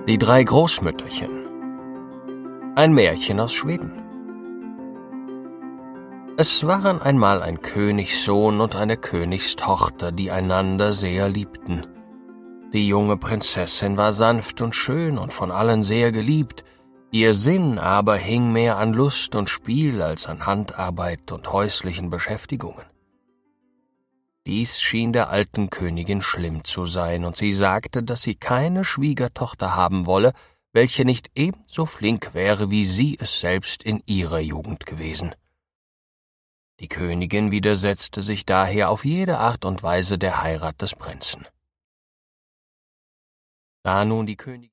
Die 3 Großmütterchen. Ein Märchen aus Schweden. Es waren einmal ein Königssohn und eine Königstochter, die einander sehr liebten. Die junge Prinzessin war sanft und schön und von allen sehr geliebt, ihr Sinn aber hing mehr an Lust und Spiel als an Handarbeit und häuslichen Beschäftigungen. Dies schien der alten Königin schlimm zu sein, und sie sagte, dass sie keine Schwiegertochter haben wolle, welche nicht ebenso flink wäre, wie sie es selbst in ihrer Jugend gewesen. Die Königin widersetzte sich daher auf jede Art und Weise der Heirat des Prinzen. Da nun die Königin